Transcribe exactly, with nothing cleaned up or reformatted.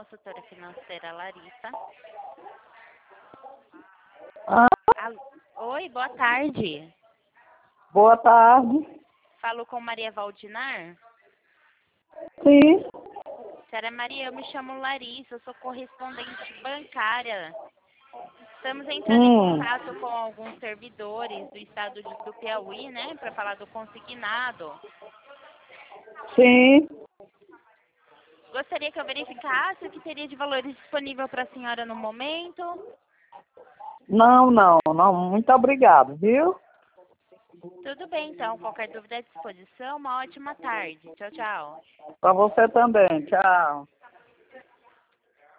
consultora financeira Larissa. Ah, Al- Oi, boa tarde. boa tarde. Falo com Maria Valdinar. Sim. Senhora Maria, eu me chamo Larissa, eu sou correspondente bancária. Estamos entrando em Hum, contato com alguns servidores do estado de- do Piauí, né, para falar do consignado. sim. Gostaria que eu verificasse o que teria de valores disponível para a senhora no momento. Não, não, não. Muito obrigado, viu? Tudo bem, então. Qualquer dúvida à disposição. Uma ótima tarde. Tchau, tchau. Para você também. Tchau.